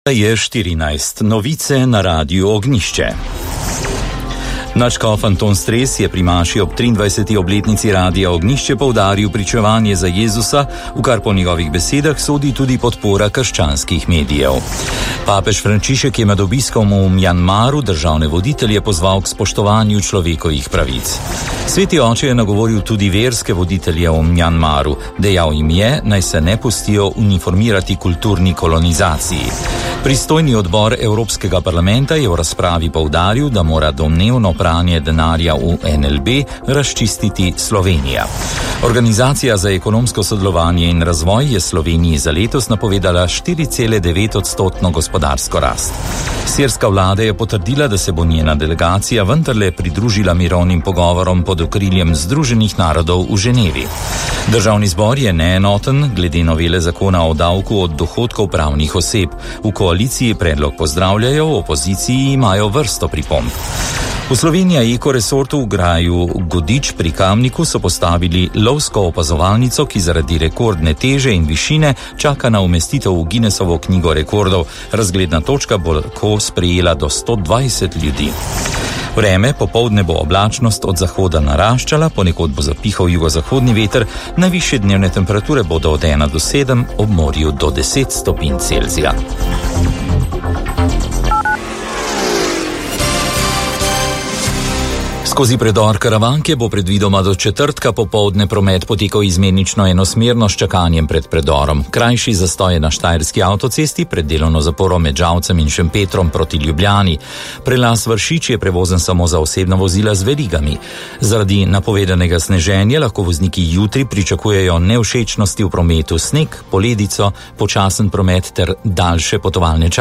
Je 14. Novice na Radiu Ognjišče. Nadškof Anton Stres je pri maši ob 23. obletnici Radia Ognjišče poudaril pričevanje za Jezusa, v kar po njegovih besedah sodi tudi podpora krščanskih medijev. Papež Frančišek je med obiskom v Mjanmaru državne voditelje pozval k spoštovanju človekovih pravic. Sveti oče je nagovoril tudi verske voditelje v Mjanmaru. Dejal jim je, naj se ne pustijo uniformirati kulturni kolonizaciji. Pristojni odbor Evropskega parlamenta je v razpravi poudaril, da mora domnevno pranje denarja v NLB razčistiti Slovenija. Organizacija za ekonomsko sodelovanje in razvoj je Sloveniji za letos napovedala 4,9% gospodarsko rast. Sirska vlada je potrdila, da se bo njena delegacija vendarle pridružila mirovnim pogovorom pod okriljem Združenih narodov v Ženevi. Državni zbor je neenoten glede novele zakona o davku od dohodkov pravnih oseb. V koaliciji predlog pozdravljajo, v opoziciji imajo vrsto pripomb. V Sloveniji ekoresortu v graju Godič pri Kamniku so postavili lovsko opazovalnico, ki zaradi rekordne teže in višine čaka na umestitev v Guinnessovo knjigo rekordov. Razgledna točka bo lahko sprejela do 120 ljudi. Vreme, popoldne bo oblačnost od zahoda naraščala, ponekod bo zapihal jugozahodni veter, najvišje dnevne temperature bodo od 1 do 7, ob morju do 10 stopinj Celzija. Skozi predor Karavanke bo predvidoma do četrtka popoldne promet potekal izmenično enosmerno s čakanjem pred predorom. Krajši zastoj je na Štajerski avtocesti pred delovno zaporo med Žalcem in Šempetrom proti Ljubljani. Prelaz Vršič je prevozen samo za osebna vozila z verigami. Zaradi napovedanega sneženja lahko vozniki jutri pričakujejo nevšečnosti v prometu, sneg, poledico, počasen promet ter daljše potovalne čase.